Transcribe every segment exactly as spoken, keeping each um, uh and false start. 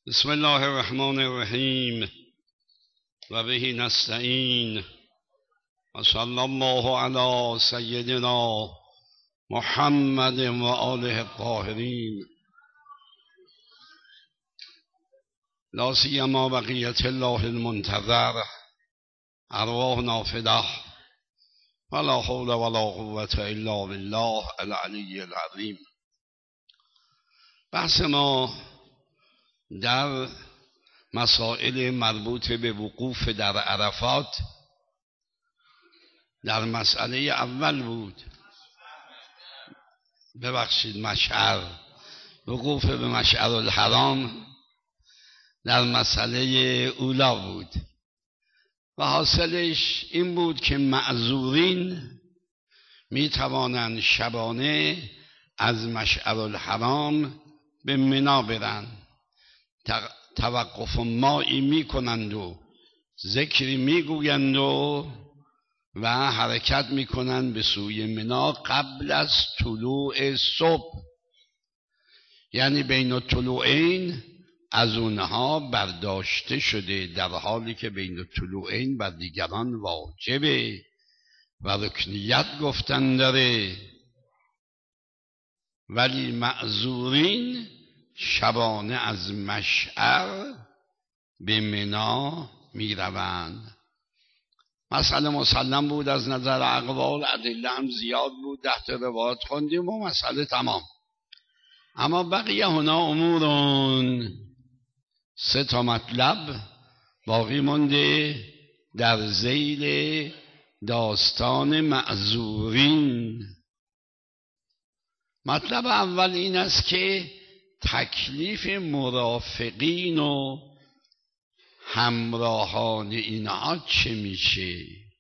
بسم الله الرحمن الرحیم و به نستعین و صلی الله علی سیدنا محمد و آله الطاهرین لا سیما بقیة الله المنتظر ارواحنا فداه ولا حول ولا قوة الا بالله العلی العظیم. بحث ما در مسائل مربوط به وقوف در عرفات در مسئله اول بود. ببخشید مشعر وقوف به مشعر الحرام در مسئله اولا بود و حاصلش این بود که معذورین می توانند شبانه از مشعر الحرام به منی برند، توقف مایی می کنند و ذکری می گویند و و حرکت می کنند به سوی منی قبل از طلوع صبح، یعنی بین الطلوعین از اونها برداشته شده، در حالی که بین الطلوعین بر دیگران واجبه و رکنیت گفتن داره، ولی معذورین شبانه از مشعر به منی می روند. مسئله مسلم بود از نظر اقوال، ادله هم زیاد بود، ده تا روایت خوندیم و مسئله تمام. اما بقیه هنا امورون، سه تا مطلب باقی مونده در ذیل داستان معذورین. مطلب اول این است که تکلیف مرافقین و همراهان اینها چه میشه؟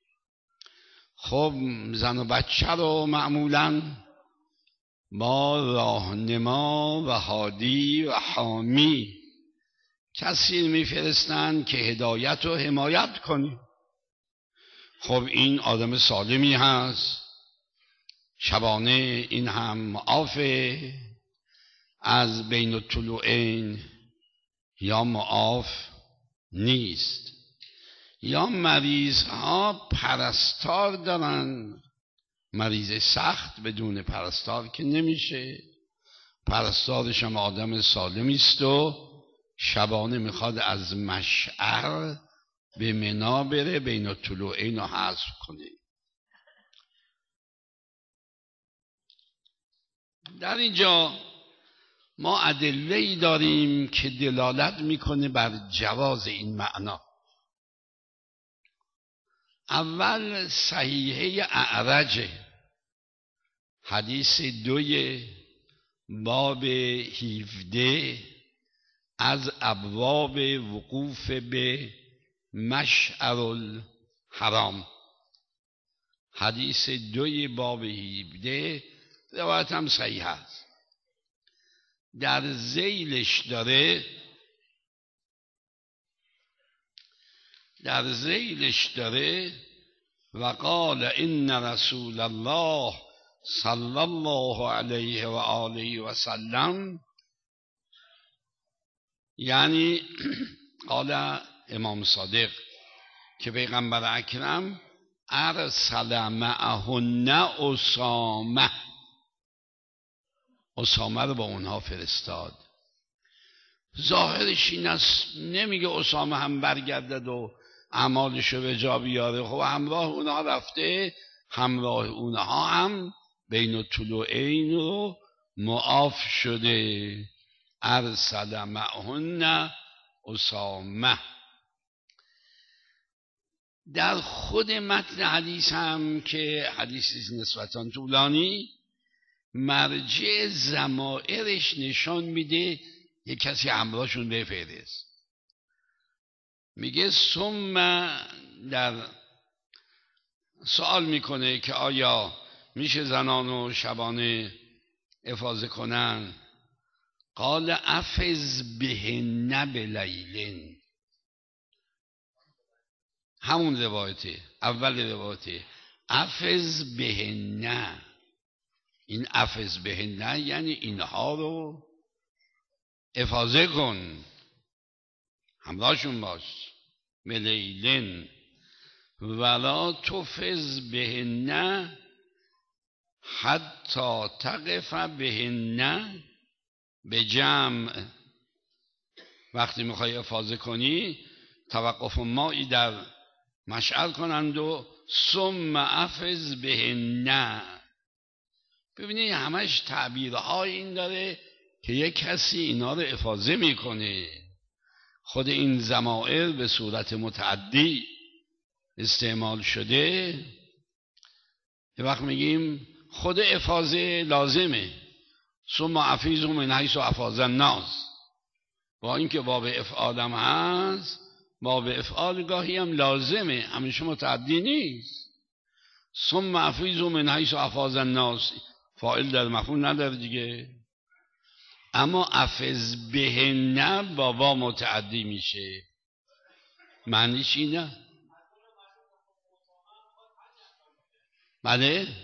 خب زن و بچه رو معمولاً با راهنما و هادی و حامی کسی میفرستن که هدایت و حمایت کنه. خب این آدم سالمی هست، شبانه این هم معافه از بین الطلوعین یا معاف نیست، یا مریض ها پرستار دارن. مریض سخت بدون پرستار که نمیشه، پرستارش هم آدم سالمی است و شبانه میخواد از مشعر به منی بره، بین الطلوعین رو حذف کنه. در اینجا ما ادله‌ای داریم که دلالت میکنه بر جواز این معنا. اول صحیحه اعرج، حدیث دوی باب هفده از ابواب وقوف به مشعر الحرام، حدیث دوی باب هفده روایت هم صحیح است. در ذیلش داره در ذیلش داره و قال ان رسول الله صلی الله علیه و آله و سلم، یعنی قال امام صادق که پیغمبر اکرم ارسل معهن اسامه، اسامه رو با اونها فرستاد. ظاهرش این است، نمیگه اسامه هم برگردد و اعمالشو به جا بیاره. خب همراه اونها رفته، همراه اونها هم بین الطلوعین رو معاف شده. ارسل معهن اسامه. در خود متن حدیث هم که حدیثی نسبتاً طولانی، مرجع ضمائرش نشان میده یک کسی همراهشون بفرست. میگه ثم، در سوال میکنه که آیا میشه زنانو شبانه افاضه کنن؟ قال افز بهن بلیلن، همون روایته، اول روایته افز بهن. این افز بهن یعنی اینها رو افاضه کن. همراهشون باش. ملیلن ولا تفز بهن حتی تقف بهن به جمع. وقتی میخوای افاضه کنی توقف مایی در مشعل کنند و ثم افز بهن. ببینید همش تعبیرهای این داره که یک کسی اینا رو افاضه میکنه. خود این ضمائر به صورت متعدی استعمال شده. یه وقت میگیم خود افاضه لازمه، ثم افیض من حیث افاض الناس، با اینکه باب افعال هم هست، باب افعال گاهی هم لازمه، همیشه متعدی نیست. ثم افیض من حیث افاض الناس فاعل در مفعول نداره دیگه. اما افز بهن بابا متعدی میشه. معنیش اینه. بله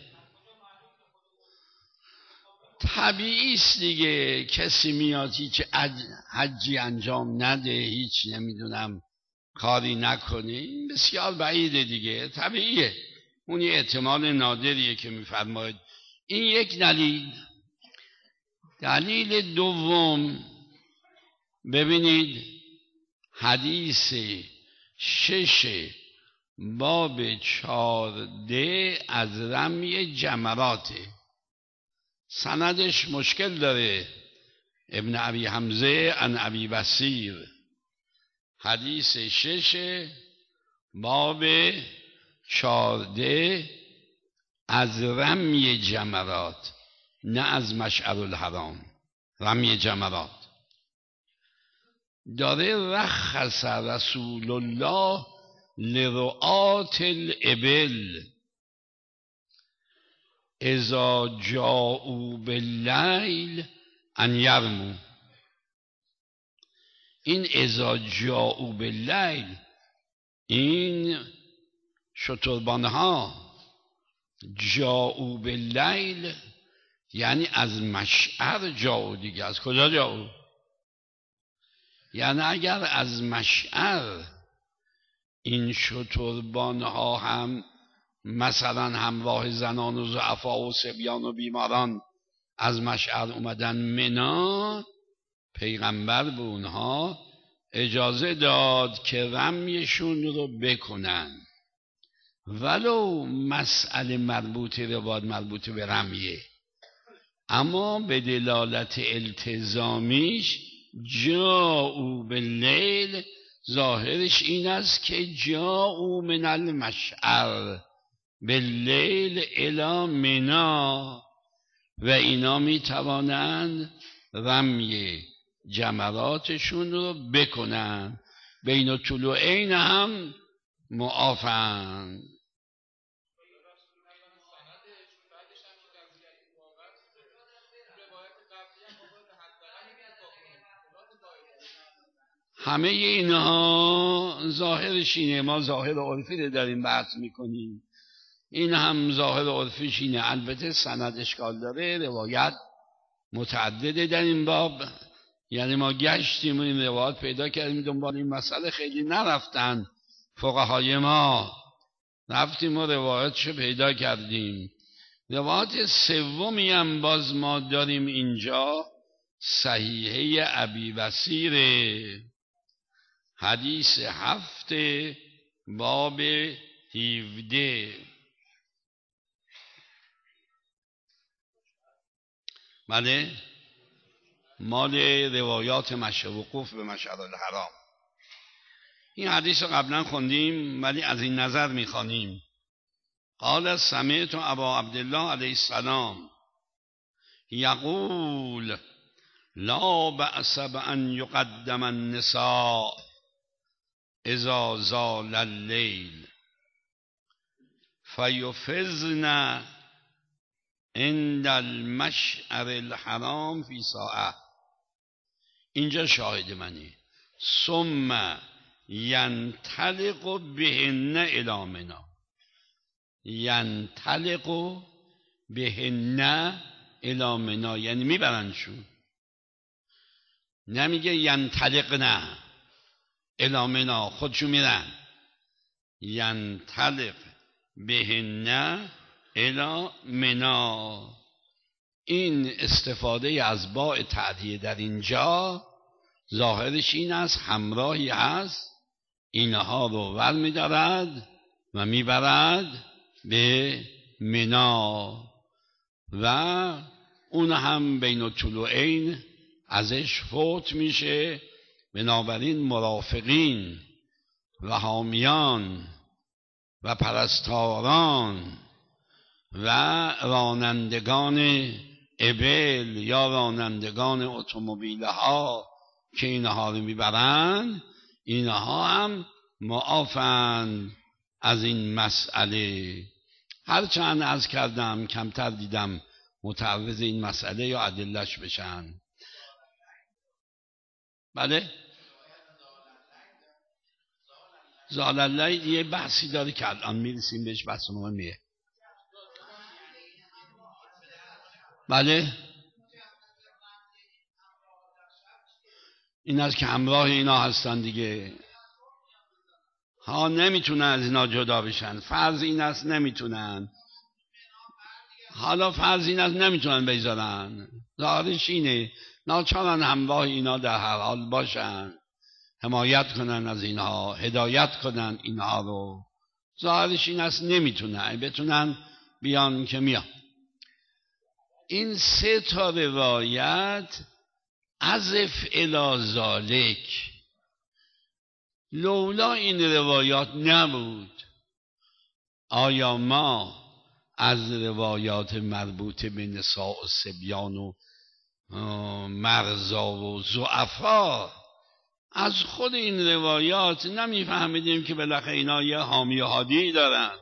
طبیعی است دیگه. کسی میاد هیچ حجی انجام نده، هیچ نمیدونم کاری نکنه، این بسیار بعیده دیگه، طبیعیه. اون یه احتمال نادریه که میفرماید. این یک دلیل. دلیل دوم، ببینید حدیث شش باب چارده از رمی جمراته، سندش مشکل داره. ابن ابی حمزه عن ابی بصیر، حدیث شش باب چارده از رمی جمرات، نه از مشعر الحرام، رمی جمرات داره. رخص رسول الله لرعات الابل اذا جاءوا باللیل ان یرموا. این اذا جاءوا باللیل، این شتربانها جاءوا باللیل یعنی از مشعر جاءوا دیگه. از کجا جاءوا؟ یعنی اگر از مشعر این شتربانها هم مثلا همراه زنان و ضعفا و صبیان و بیماران از مشعر اومدن منا، پیغمبر به اونها اجازه داد که رمیشون رو بکنن، ولو مسئله مربوط رواد مربوط به رمیه، اما به دلالت التزامیش جاءوا باللیل ظاهرش این است که جاءوا من المشعر باللیل الی منا، و اینا می توانند رمی جمراتشون رو بکنن. بین طلوعین هم معافند. همه اینها ظاهرش اینه. ما ظاهر عرفی رو داریم بحث میکنیم، این هم ظاهر عرفیش اینه. البته سند اشکال داره، روایت متعدده در این باب، یعنی ما گشتیم و این روایت پیدا کردیم، دنبال این مسئله خیلی نرفتن فقهای ما، رفتیم و روایتشو پیدا کردیم. روایت سومی هم باز ما داریم اینجا، صحیحه ابی بصیر، حدیث هفت باب هفده. بله مال روایات مشهور وقوف به مشعر الحرام. این حدیث رو قبلا خوندیم ولی از این نظر میخوانیم. قال سمعت ابا عبدالله علیه السلام یقول لا بأس بأن یقدم النساء اذا زال اللیل فیفزن عند المشعر الحرام فی ساعه. اینجا شاهد منی. ثم ینطلق بهن الی منا، ینطلق بهن الی منا یعنی میبرنشون، نمیگه ینطلق نه الی منا، خودشون میرن. ینطلق بهن الی منا. این استفاده از باء تعدیه در اینجا ظاهرش این است همراهی هست اینها رو ور می‌دارد و میبرد به منا و اون هم بین الطلوعین ازش فوت میشه. بنابراین مرافقین و حامیان و پرستاران و رانندگان ابل یا رانندگان اتومبیل ها که اینها رو میبرند، اینها هم معافند از این مسئله. هرچند عرض کردم کمتر دیدم متعرض این مسئله یا ادلهش بشن. بله زالالله یه بحثی داره که الان میرسیم بهش، بحث مهمیه. بله این است که همراه اینا هستن دیگه. ها نمیتونن از اینا جدا بشن. فرض این است نمیتونن. حالا فرض این است نمیتونن بیزارن. ظاهرش اینه ناچارن همراه اینا در هر حال باشن، حمایت کنن از اینها، هدایت کنن اینها رو. ظاهرش این است نمیتونن. بتونن بیان که میان. این سه تا روایت عزف الی ذالک، لولا این روایات نبود آیا ما از روایات مربوط به نساء و صبیان و مرضا و ضعفا از خود این روایات نمیفهمیدیم که بالاخره اینا یه حامی و هادی دارن؟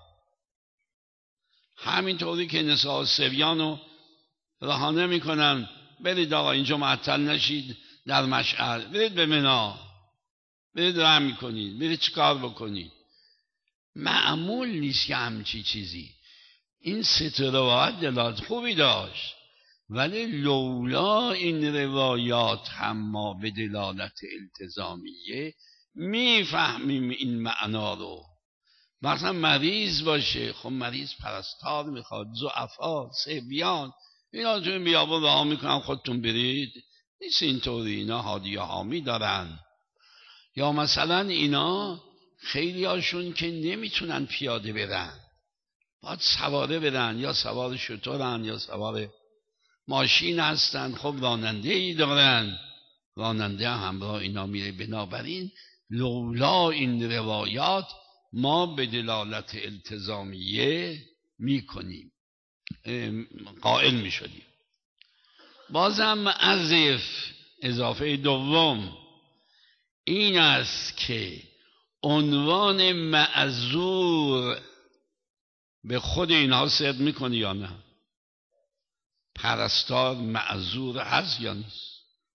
همینطوری که نساء و صبیان رو رها نمیکنن برید آقا اینجا معطل نشید در مشعر، برید به منا، برید رحم میکنید، برید چیکار بکنید. معمول نیست که همچی چیزی. این سه روایت دلالت خوبی داشت، ولی لولا این روایات هم ما به دلالت التزامیه میفهمیم این معنا رو. مثلا مریض باشه، خب مریض پرستار میخواد، ضعفا، صبیان، اینا تو این بیابون راه میکنن خودتون برید، نیست اینطوری. اینا هادی و حامی دارن. یا مثلا اینا خیلی هاشون که نمیتونن پیاده برن، باید سواره برن، یا سوار شترن یا سوار ماشین هستن، خب راننده ای دارن، راننده همراه اینا میره. بنابراین لولا این روایات ما به دلالت التزامیه میکنیم، قائل میشدیم. بازم عزف اضافه دوم این است که عنوان معذور به خود اینها صدق میکنه یا نه؟ پرستار معذور هست یا نیست؟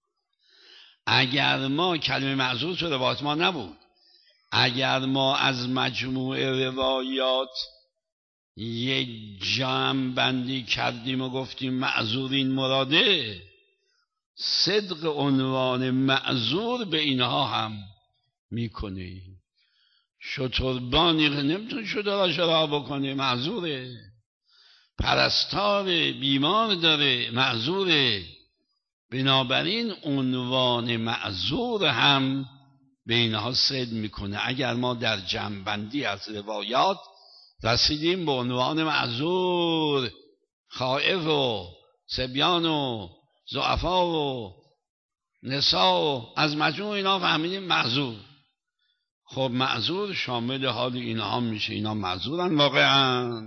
اگر ما کلمه معذور تو روایت ما نبود، اگر ما از مجموع روایات یک جمع بندی کردیم و گفتیم معذور این مراده، صدق عنوان معذور به اینها هم میکنه. شتربانی نمیتونه شتراش رها بکنه، معذوره. پرستار بیمار داره، معذوره. بنابراین عنوان معذور هم به اینها صدق میکنه. اگر ما در جمع‌بندی از روایات رسیدیم به عنوان معذور، خائف و صبیان و ضعفا و نساء و از مجموع اینا فهمیدیم معذور، خب معذور شامل حال اینها میشه. اینا معذورن واقعا.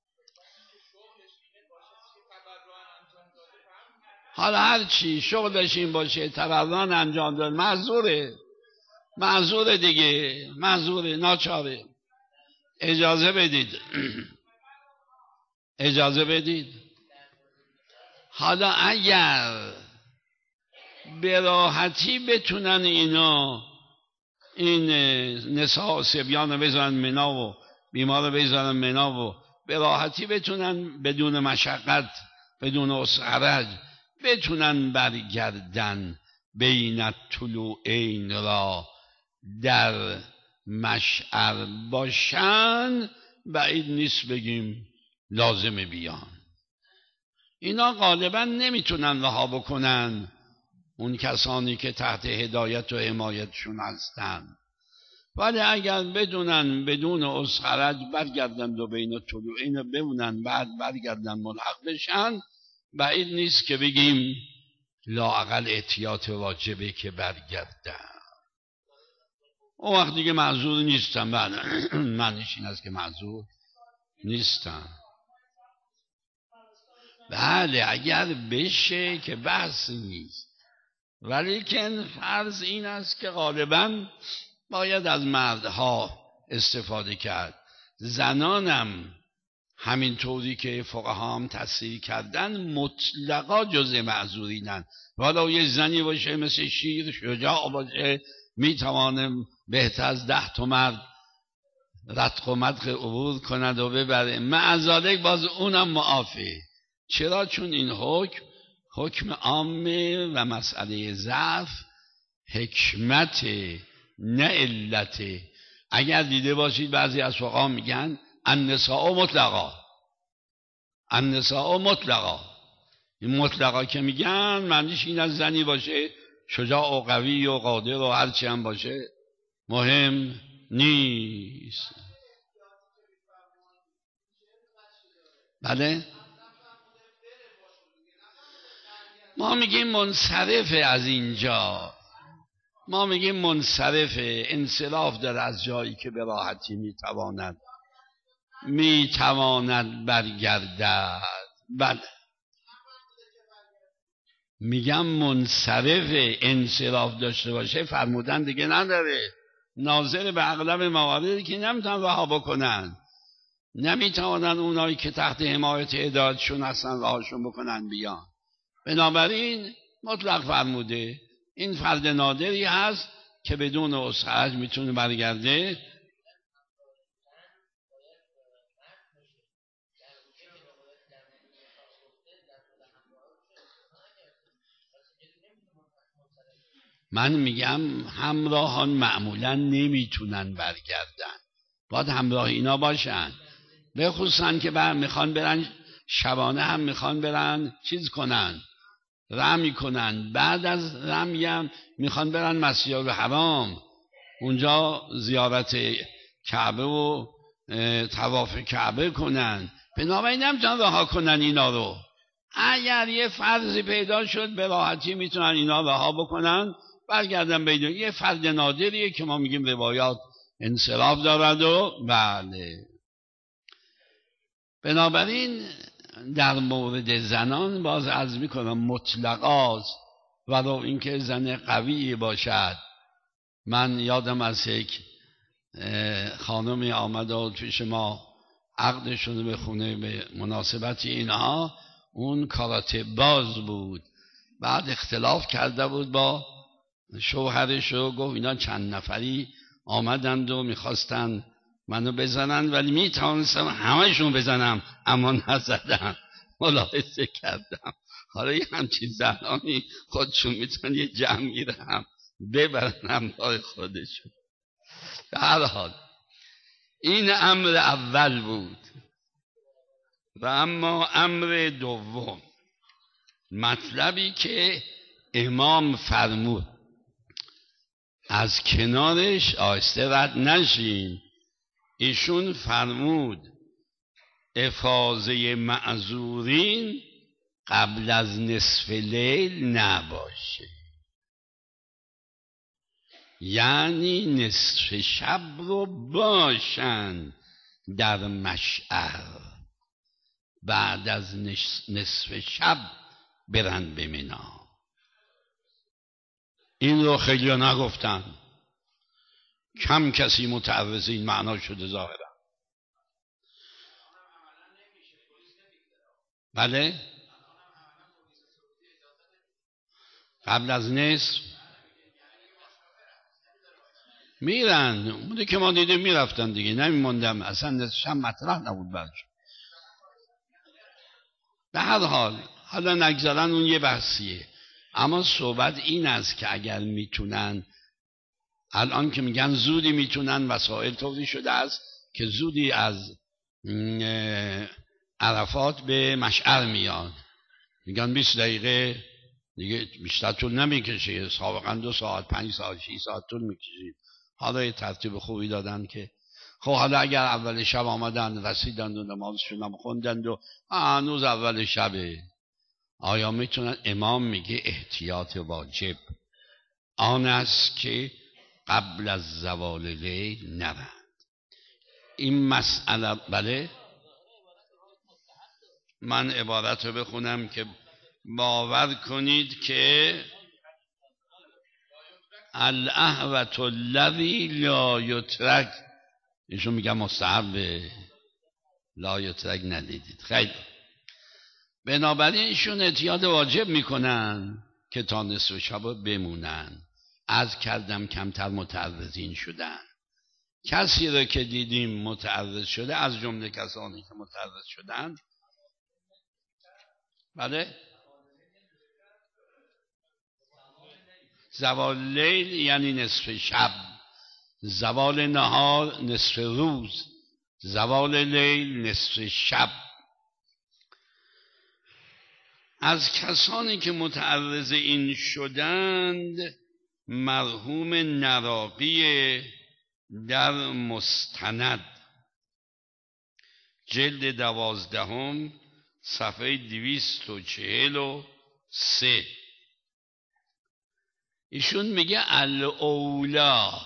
حالا هر چی شغلش این باشه تبران انجام داد، معذوره، معذوره دیگه، معذوره، ناچاره. اجازه بدید اجازه بدید حالا اگر به راحتی بتونن اینا این نساء و صبیان رو بذارن منا و بیمار رو بذارن منا و به راحتی بتونن بدون مشقت، بدون اسعرج بتونن برگردن بین الطلوعین را در مشعر باشن بعید نیست بگیم لازم بیان. اینا غالبا نمیتونن رها بکنن اون کسانی که تحت هدایت و حمایتشون هستن، ولی اگر بدونن بدون اسخرج برگردن و بین طلوعین بمونن بعد برگردن ملحق بشن، بعید نیست که بگیم لااقل احتیاط واجبه که برگردن. اون وقت دیگه معذور نیستن. بله معنیش این است که معذور نیستن. بله اگر بشه که بحث نیست، ولی که فرض این است که غالبا باید از مردها استفاده کرد. زنانم همینطوری که فقها هم تصریح کردن مطلقا جزء معذورینن. والا یه زنی باشه مثل شیر شجاع باشه، میتوانه بهتر از ده تا مرد رتق و مدق عبور کند و ببره، معذالک باز اونم معافه. چرا؟ چون این حکم حکم عامه و مسئله ضعف حکمت نه علت. اگر دیده باشید بعضی از فقها میگن النساء مطلقا، النساء مطلقا. این مطلقا که میگن معنیش این از زنی باشه شجاع و قوی و قادر و هرچی هم باشه مهم نیست. بله ما میگیم منصرفه از اینجا، ما میگیم منصرفه، انصراف داره از جایی که به راحتی میتواند میتواند برگردد. بله میگم منصرفه، انصراف داشته باشه فرمودن دیگه نداره. ناظر به اغلب مواردی که نمیتونن رها بکنن، نمیتوانن اونایی که تحت حمایت هدایتشون هستن رهاشون بکنن بیان. بنابراین مطلق فرموده این فرد نادری هست که بدون اسخرج میتونه برگرده. من میگم همراهان معمولا نمیتونن برگردن، باید همراه اینا باشن، به خصوصا که بر میخوان برن شبانه هم میخوان برن چیز کنن، رمی کنن. بعد از رمی هم میخوان برن مسجد الحرام، اونجا زیارت کعبه و طواف کعبه کنن. بنابراین نمیتونن رها کنن اینا رو. اگر یه فرضی پیدا شد به راحتی میتونن اینا رها بکنن برگردن بیدون. یه فرد نادریه که ما میگیم روایات انصراف دارد و بله. بنابراین در مورد زنان باز عرض میکنم مطلقاست، ولو اینکه زن قوی باشد. من یادم از یک خانمی آمد و پیش ما عقدشون به خونه به مناسبت اینها، اون کاراته باز بود، بعد اختلاف کرده بود با شوهرش و گفت اینا چند نفری آمدند و میخواستن منو بزنن ولی میتوانستم همهشون بزنم اما نزدم. ملاحظه کردم حالا یه همچین زنانی خودشون میتونن یه جمعی رو هم ببرن همراه خودشون. به هر حال این امر اول بود. و اما امر دوم، مطلبی که امام فرمود از کنارش آهسته رد نشین. ایشون فرمود افاضه معذورین قبل از نصف لیل نباشه، یعنی نصف شب رو باشن در مشعر، بعد از نصف شب برن به منا. این رو خیلی نگفتن، کم کسی متعرض این معنا شده ظاهرا. بله قبل از نصف میرن، اونده که ما دیده میرفتن دیگه، نمیموندم اصلا نصفش هم مطرح نبود برش. به هر حال حالا نگذارن اون یه بحثیه، اما صحبت این است که اگر میتونن الان که میگن زودی میتونن وسایل طوری شده است که زودی از عرفات به مشعر میان، میگن بیست دقیقه دیگه بیشتر طول نمیکشه، سابقا دو ساعت پنج ساعت شش ساعت طول میکشید. حالا یه ترتیب خوبی دادن که خب حالا اگر اول شب آمدن رسیدند و نمازشون هم خوندند و هنوز اول شبه، آیا میتونن؟ امام میگه احتیاط واجب آن است که قبل از زوال لیل نرند. این مسئله بله من عبارت رو بخونم که باور کنید که الاهوت الذی لا یترک، ایشون میگم مستحب لا یترک ندیدید. خیلی بنابراین ایشون احتیاط واجب میکنن که تا نصف شب بمونن. از کردم کمتر متعرضین شدن. کسی رو که دیدیم متعرض شده از جمله کسانی که متعرض شدن بله زوال لیل یعنی نصف شب، زوال نهار نصف روز، زوال لیل نصف شب. از کسانی که متعرض این شدند مرحوم نراقی در مستند جلد دوازدهم صفحه دویست و چهل و سه. ایشون میگه الاولا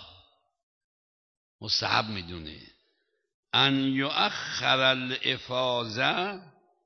مستحب میدونه ان یؤخر الافاظه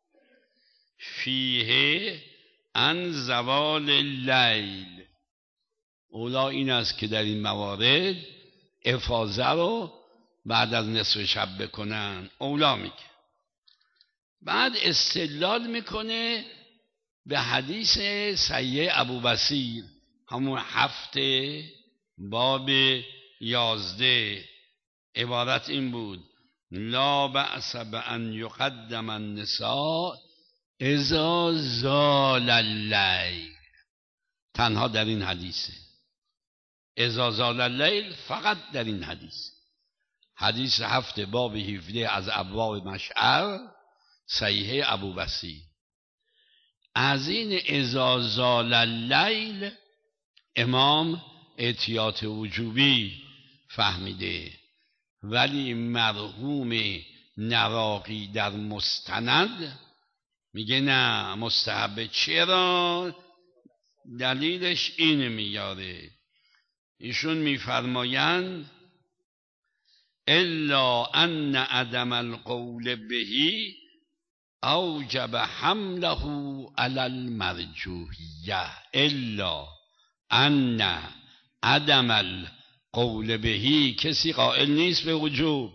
فیه عن زوال اللیل. اولا این است که در این موارد افاظه رو بعد از نصف شب بکنن، اولا میگه. بعد استدلال میکنه به حدیث صحیح ابوبصیر همون هفته باب یازده. عبارت این بود لا بأس بأن یقدم النساء اذا زال اللیل. تنها در این حدیثه، اذا زال اللیل فقط در این حدیث. حدیث هفته باب هفده از ابواب مشعر صحیح ابوبصیر. از این اذا زال اللیل امام احتیاط وجوبی فهمیده، ولی مرحوم نراقی در مستند میگه نه مستحب. چرا؟ دلیلش این میاره. ایشون میفرمایند الا ان عدم القول بهی اوجب حمله علی المرجوحیه. الا ان عدم القول بهی، کسی قائل نیست به وجوب،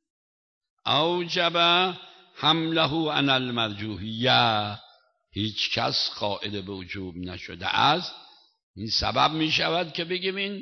اوجب حمله علی المرجوحیه، هیچ کس قائل به وجوب نشده است. این سبب می شود که بگیم این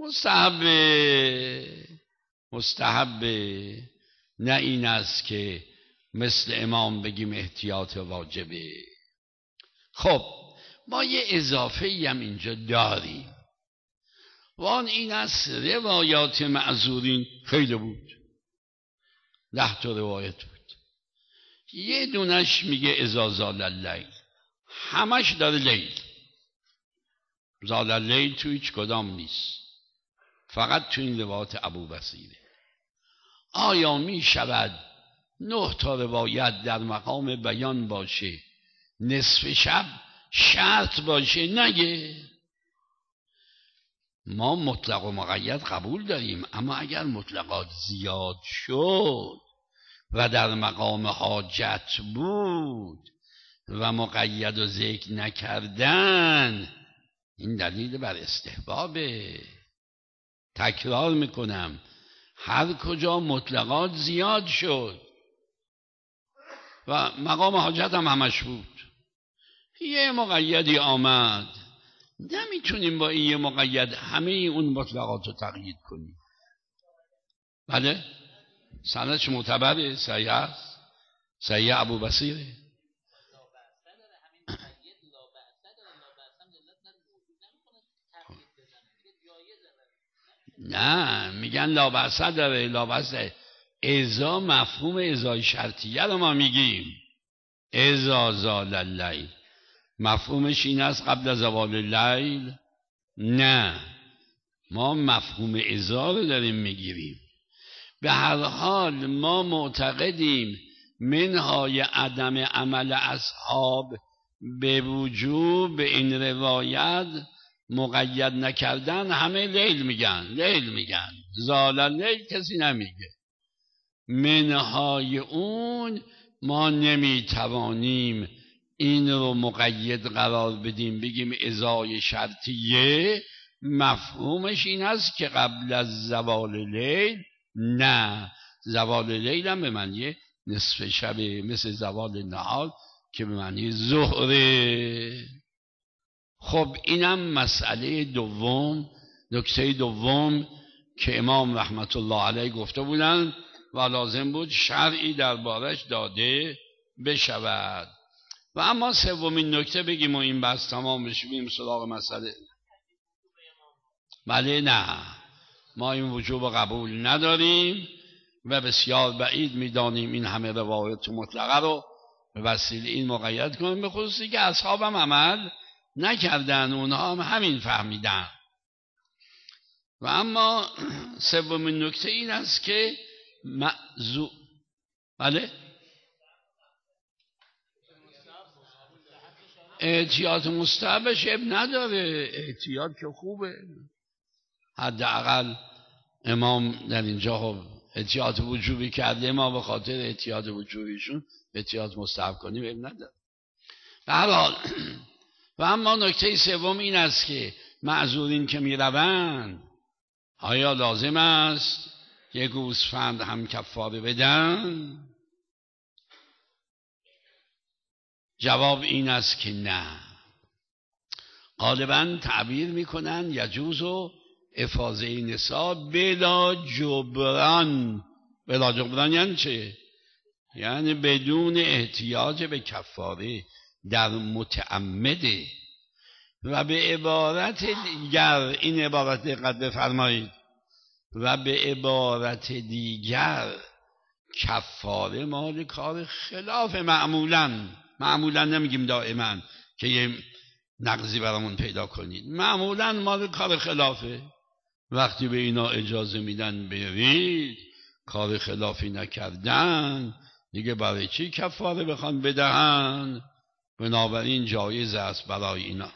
مستحبه مستحبه نه این است که مثل امام بگیم احتیاط واجبه. خب ما یه اضافه هم اینجا داریم و آن این است روایات معذورین خیلی بود، ده تا روایت بود. یه دونش میگه اذا زال اللیل، همش داره لیل. زال اللیل تو هیچ کدام نیست، فقط تو این روایت ابوبصیره. آیا می شود نه تا روایت در مقام بیان باشه نصف شب شرط باشه؟ نگه. ما مطلق و مقید قبول داریم، اما اگر مطلقات زیاد شد و در مقام حاجت بود و مقید و ذکر نکردن، این دلیل بر استحبابه. تکرار میکنم، هر کجا مطلقات زیاد شد و مقام حاجت هم همش بود، یه مقیدی آمد، نمیتونیم با این یه مقید همه اون مطلقات رو تقیید کنیم. بله سندش معتبره، صحیح است، صحیح ابوبصیره. نه میگن لابسه داره، لابسه. ازا مفهوم ازای شرطیه رو ما میگیم. ازا زال اللیل مفهومش این است قبل از زوال اللیل؟ نه، ما مفهوم ازا رو داریم میگیریم. به هر حال ما معتقدیم منهای عدم عمل اصحاب به وجوب به این روایت مقید نکردن. همه لیل میگن، لیل میگن، زال لیل کسی نمیگه. منهای اون ما نمیتوانیم این رو مقید قرار بدیم، بگیم ازای شرطیه مفهومش این است که قبل از زوال لیل. نه، زوال لیل هم به معنی نصف شب، مثل زوال نهار که به معنی ظهره. خب اینم مسئله دوم، نکته دوم که امام رحمت الله علیه گفته بودند و لازم بود شرعی دربارش داده بشود. و اما سومین نکته بگیم و این بحث تمام بشه، بریم سراغ مسئله. بله، نه، ما این وجوب قبول نداریم و بسیار بعید میدانیم این همه روایت مطلقه رو به وسیله این مقید کنیم، به خصوصی که اصحابم عمل نکردن، اونها هم همین فهمیدن. و اما سومین نکته این است که معذو بله احتیاط مستحبش اب نداره، احتیاط که خوبه. حداقل امام در اینجا خب احتیاط وجوبی کرده، ما به خاطر احتیاط وجوبیشون احتیاط مستحب کنیم اب نداره. به هر حال و اما نکته سوم این است که معذورین که میروند آیا لازم است یک گوسفند هم کفاره بدن؟ جواب این است که نه. غالبا تعبیر میکنن یجوز و افاضه نساء بلا جبران. بلا جبران یعنی چه؟ یعنی بدون احتیاج به کفاره در متعمده. و به عبارت دیگر، این عبارت دقت بفرمایید، و به عبارت دیگر کفاره مال کار خلاف معمولا. معمولا نمیگیم دائما که یه نقضی برامون پیدا کنید، معمولا مال کار خلافه. وقتی به اینا اجازه میدن برید، کار خلافی نکردن، دیگه برای چی کفاره بخوان بدهن؟ بنابراین جایز است برای اینا.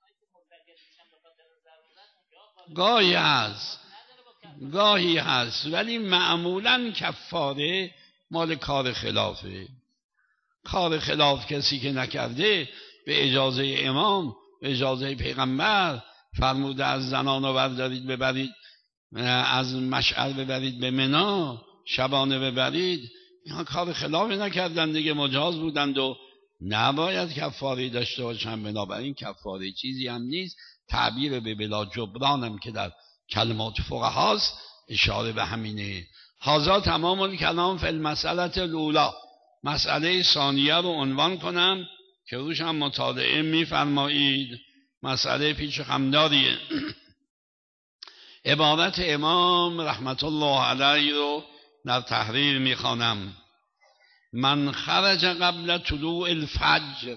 گاهی هست گاهی هست ولی معمولا کفاره مال کار خلافه. کار خلاف کسی که نکرده به اجازه امام، به اجازه پیغمبر فرموده از زنان رو بردارید ببرید، از مشعر ببرید به منا، شبانه ببرید. اینا کار خلافی نکردن دیگه، مجاز بودند و نباید کفاره داشته باشن. بنابراین کفاره چیزی هم نیست. تعبیر به بلا جبران هم که در کلمات فقها هست اشاره به همینه. هذا تمام الکلام فی المسئله الاولی. مسئله ثانیه رو عنوان کنم که روش هم مطالعه میفرمایید. مسئله پیچ خمداریه. عبارت امام رحمت الله علیه رو در تحریر میخوانم: من خرج قبل طلوع الفجر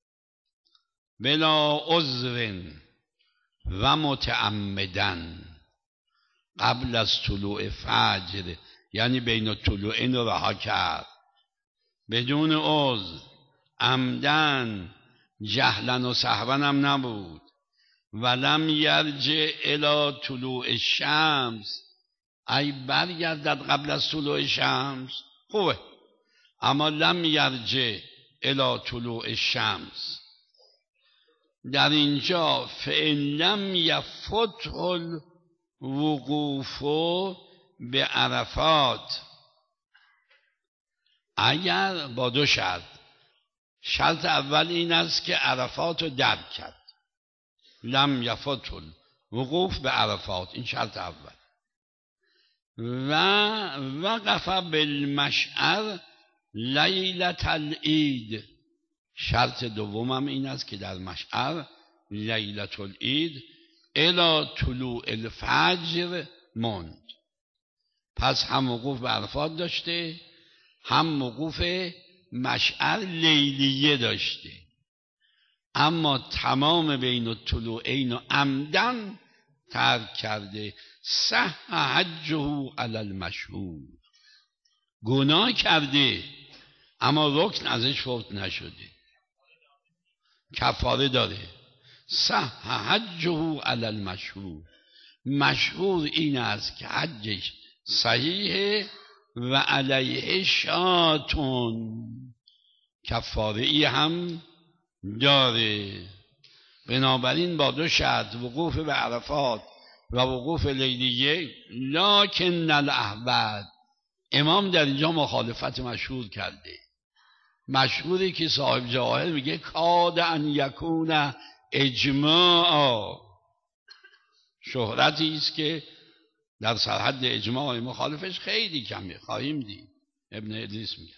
بلا عذر و متعمدن. قبل از طلوع فجر یعنی بین الطلوعین رو رها کرد بدون عذر، عمدن، جهلن و سهون هم نبود. ولم یرجع الی طلوع الشمس، ای برگردد قبل از طلوع شمس، خوبه، اما لم یرجع الی طلوع الشمس در اینجا فإن لم یفته الوقوف به عرفات، اگر با دو شرط. شرط اول این است که عرفات رو درک کرد، لم یفته الوقوف به عرفات، این شرط اول. و وقف بالمشعر لیلة العید، شرط دومم این است که در مشعر لیلة العید الی طلوع الفجر موند. پس هم وقوف به عرفات داشته، هم وقوف مشعر لیلیه داشته، اما تمام بین الطلوعین و عمدن ترک کرده. صح حجه علی المشهور، گناه کرده اما رکن ازش فوت نشده، کفاره داره. صح حجه علی المشهور، مشهور این است که حجش صحیحه و علیه شاتون، کفاره ای هم داره. بنابراین با دو شرط، وقوف به عرفات و وقوف لیلیه، لکن الاحوط، امام در اینجا مخالفت مشهور کرده. مشهوری که صاحب جواهر میگه کاد ان یکون اجماع، شهرتی است که در سرحد اجماع، مخالفش خیلی کمه، خواهیم دید. ابن ادریس میگه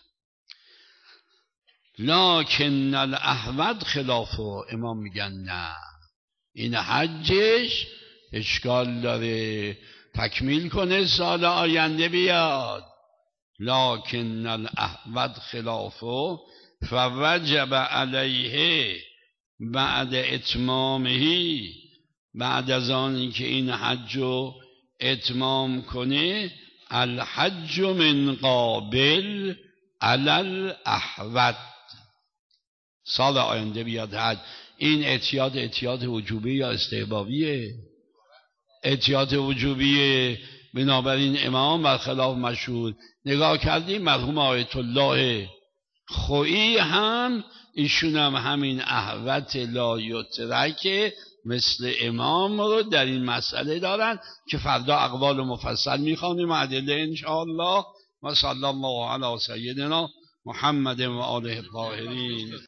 لکن الاحوط خلافه، امام میگن نه، این حجش اشکال داره، تکمیل کنه سال آینده بیاد. لکن الاحوط خلافه فوجب علیه بعد اتمامه، بعد از آن که این حج رو اتمام کنه، الحج من قابل علی الاحوط، سال آینده بیاد حج. این اعتیاد اعتیاد وجوبی یا استحبابیه؟ اعتیاد وجوبیه. بنابراین امام برخلاف مشهور نگاه کردیم، مرحوم آیت الله خویی هم ایشون هم همین احوط لا یترک مثل امام رو در این مسئله دارن که فردا اقوال مفصل میخوانیم ادله انشاءالله. و صلی الله علی سیدنا محمد و آله الطاهرین.